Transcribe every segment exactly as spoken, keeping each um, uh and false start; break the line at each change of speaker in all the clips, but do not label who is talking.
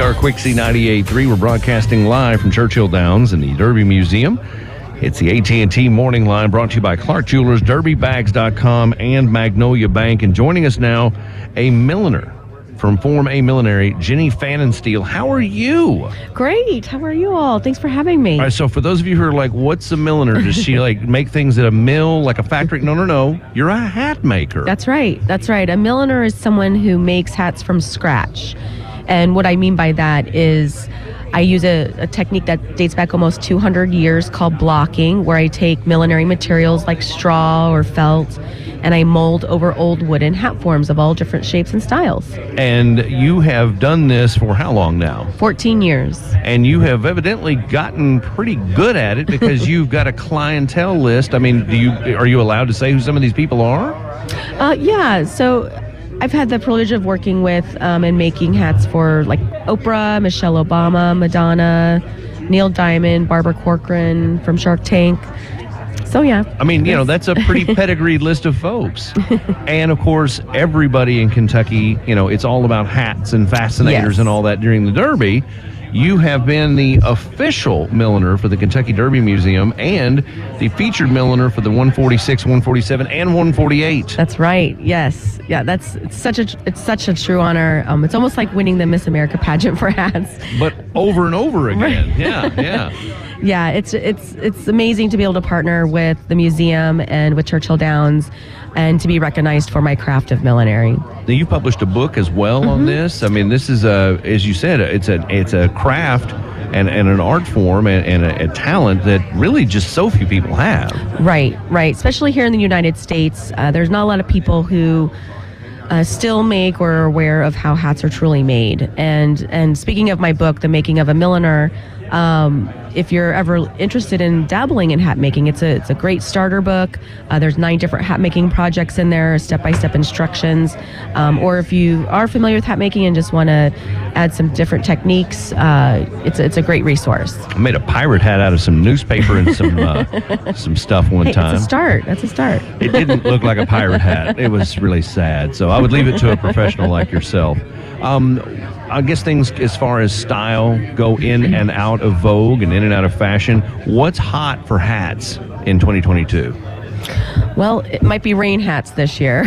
are Quixie ninety-eight point three. We're broadcasting live from Churchill Downs in the Derby Museum. It's the A T and T Morning Line brought to you by Clark Jewelers, Derby Bags dot com, and Magnolia Bank. And joining us now, a milliner from Form A Millinery, Jenny Pfannenstiel. How are you?
Great. How are you all? Thanks for having me.
All right, so for those of you who are like, what's a milliner? Does she like make things at a mill, like a factory? No, no, no. You're a hat maker.
That's right. That's right. A milliner is someone who makes hats from scratch. And what I mean by that is I use a, a technique that dates back almost two hundred years called blocking, where I take millinery materials like straw or felt, and I mold over old wooden hat forms of all different shapes and styles.
And you have done this for how long now?
fourteen years.
And you have evidently gotten pretty good at it because you've got a clientele list. I mean, do you are you allowed to say who some of these people are?
Uh, yeah, so I've had the privilege of working with um, and making hats for like Oprah, Michelle Obama, Madonna, Neil Diamond, Barbara Corcoran from Shark Tank. So, yeah.
I mean, you know, that's a pretty pedigreed list of folks. And, of course, everybody in Kentucky, you know, it's all about hats and fascinators
Yes.
and all that during the Derby. You have been the official milliner for the Kentucky Derby Museum and the featured milliner for the one forty-six, one forty-seven, and one forty-eight.
That's right. Yes. Yeah, that's it's such a it's such a true honor. Um, it's almost like winning the Miss America pageant for hats.
But over and over again.
Right.
Yeah, yeah.
Yeah, it's it's it's amazing to be able to partner with the museum and with Churchill Downs and to be recognized for my craft of millinery.
Now, you published a book as well
Mm-hmm.
on this. I mean, this is a, as you said, it's a it's a craft and, and an art form and, and a, a talent that really just so few people have.
Right, right. Especially here in the United States, uh, there's not a lot of people who uh, still make or are aware of how hats are truly made. And and speaking of my book, The Making of a Milliner, um, if you're ever interested in dabbling in hat making, it's a it's a great starter book. Uh, there's nine different hat making projects in there, step-by-step instructions. Um, or if you are familiar with hat making and just want to add some different techniques, uh, it's it's a great resource.
I made a pirate hat out of some newspaper and some uh, some stuff one
Hey,
time.
it's a start. That's a start.
It didn't look like a pirate hat. It was really sad. So I would leave it to a professional like yourself. Um, I guess things as far as style go in and out of vogue and in and out of fashion. What's hot for hats in twenty twenty-two?
Well, it might be rain hats this year.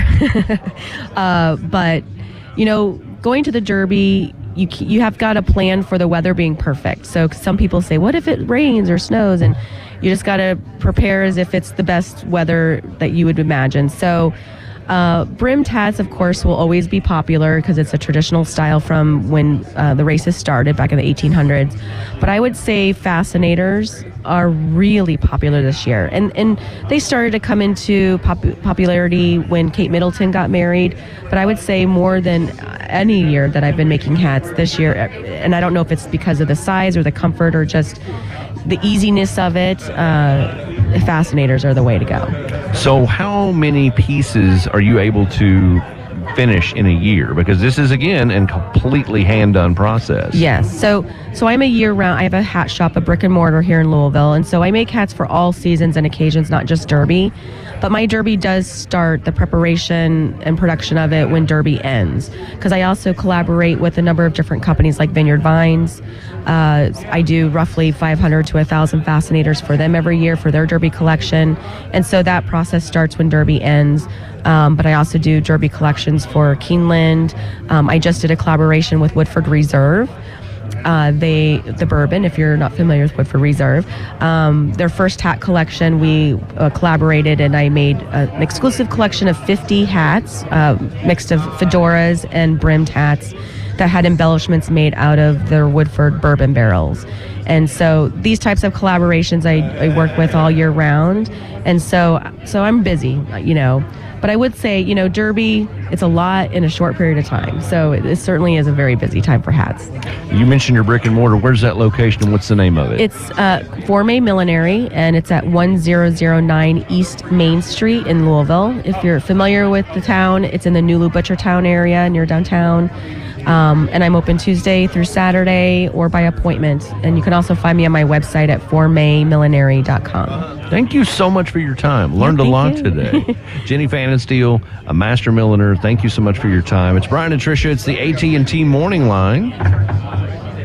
uh, but, you know, going to the Derby, you you have got to plan for the weather being perfect. So some people say, what if it rains or snows? And you just got to prepare as if it's the best weather that you would imagine. So Uh, brimmed hats, of course, will always be popular because it's a traditional style from when uh, the races started back in the eighteen hundreds. But I would say fascinators are really popular this year. And and they started to come into pop- popularity when Kate Middleton got married. But I would say more than any year that I've been making hats this year. And I don't know if it's because of the size or the comfort or just the easiness of it. Uh, fascinators are the way to go.
So how many pieces are you able to finish in a year? Because this is, again, a completely hand-done process.
Yes. So so I'm a year-round. I have a hat shop, a brick and mortar here in Louisville. And so I make hats for all seasons and occasions, not just Derby. But my Derby does start the preparation and production of it when Derby ends. Because I also collaborate with a number of different companies like Vineyard Vines. Uh, I do roughly five hundred to one thousand fascinators for them every year for their Derby collection. And so that process starts when Derby ends. Um, but I also do Derby collections for Keeneland. Um, I just did a collaboration with Woodford Reserve. Uh, they the bourbon, if you're not familiar with Woodford Reserve, um, their first hat collection, we uh, collaborated and I made uh, an exclusive collection of fifty hats, uh, mixed of fedoras and brimmed hats that had embellishments made out of their Woodford bourbon barrels. And so these types of collaborations I, I work with all year round. And so so I'm busy, you know. But I would say, you know, Derby, it's a lot in a short period of time. So it, it certainly is a very busy time for hats.
You mentioned your brick and mortar. Where's that location and what's the name of it?
It's uh, Form A Millinery, and it's at one thousand nine East Main Street in Louisville. If you're familiar with the town, it's in the Nulu Butchertown area near downtown. Um, and I'm open Tuesday through Saturday or by appointment. And you can also find me on my website at form a millinery dot com.
Thank you so much for your time. Learned
yeah,
a lot
you.
today. Jenny Pfannenstiel, a master milliner, thank you so much for your time. It's Brian and Tricia. It's the A T and T Morning Line.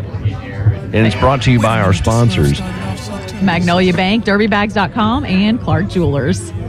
And it's brought to you by our sponsors.
Magnolia Bank, Derby Bags dot com, and Clark Jewelers.